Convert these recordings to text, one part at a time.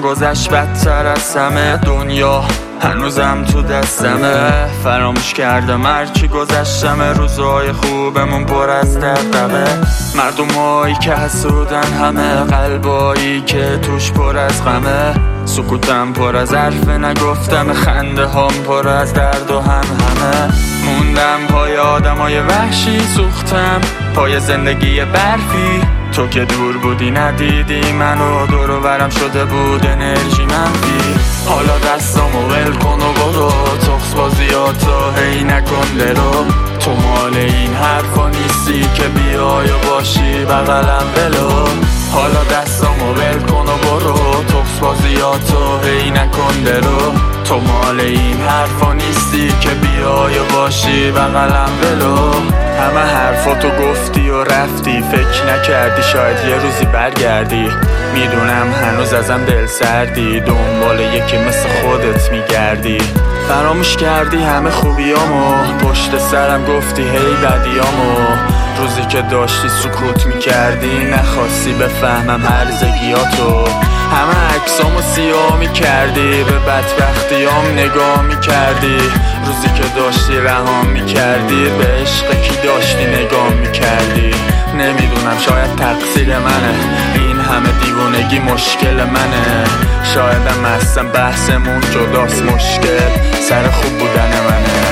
گذشت بدتر از همه، دنیا هنوزم تو دستمه. فراموش کردم هرچی گذشتم، روزای خوبمون پر از دغدغه. مردمایی که حسودن همه، قلبایی که توش پر از غمه. سکوتم پر از حرف نگفتم، خنده هام پر از درد و همه. موندم پای آدمای وحشی، سوختم پای زندگی برفی. تو که دور بودی ندیدی منو، دور و برم شده بود انرژی منفی. حالا دستامو ول کن و برو، تخص بازیاتو هی نکن درو. تو مال این حرفا نیستی که بیای و باشی بغلم بلو. حالا دستامو ول کن و برو، تخص بازیاتو هی نکن درو. تو مال این حرفا نیستی که بیای و باشی بغلم بلو. همه حرفاتو گفتی و رفتی، فکر نکردی شاید یه روزی برگردی. میدونم هنوز ازم دل سردی، دنبال یکی مثل خودت میگردی. فراموش کردی همه خوبیامو، پشت سرم گفتی هی بدیامو. روزی که داشتی سکوت میکردی، نخواستی بفهمم هرزگیاتو. همه عکسامو سیاه میکردی، به بدبختیام نگاه میکردی. روزی که داشتی رها میکردی، به عشق کی داشتی نگاه میکردی. نمیدونم شاید تقصیر منه، این همه دیوونگی مشکل منه. شایدم اصلا بحثمون جداست، مشکل سر خوب بودن منه.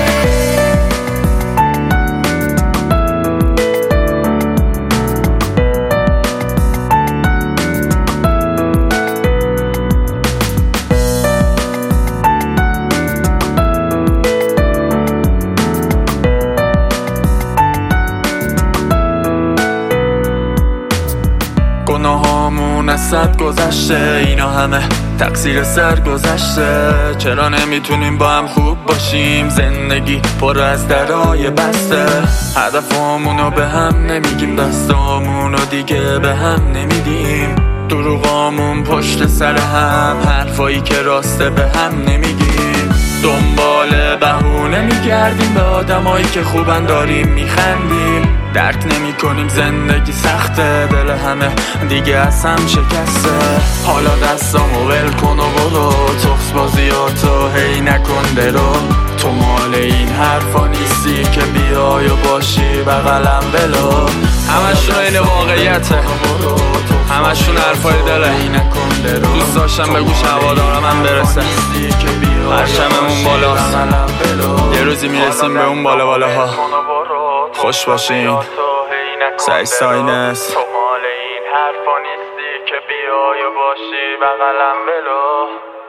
گناهامون از صد گذشته، اینا همه تقصیر سر گذشته. چرا نمیتونیم با هم خوب باشیم، زندگی پر از درای بسته. هدفامونو به هم نمیگیم، دستامونو دیگه به هم نمیدیم. دروغامون پشت سر هم، حرفایی که راسته به هم نمیگیم. دنبال بهونه میگردیم، به آدمایی که خوبن داریم میخندیم. درک نمی کنیم زندگی سخته، دل همه دیگه از هم شکسته. حالا دستامو ول کن و برو، تخص بازیاتو هی نکن درو. تو مال این حرفا نیستی که بیای و باشی بغلم بلو. همشون این واقعیته، همشون حرفای دله. دوست داشتم به گوش هوادارم هم برسه، پرچممون بالاست. یه روزی میرسیم به اون بالاها. خوش باشین، سعی ساینس. تو مال این حرفا نیستی که بیای و باشی بغلم بلو.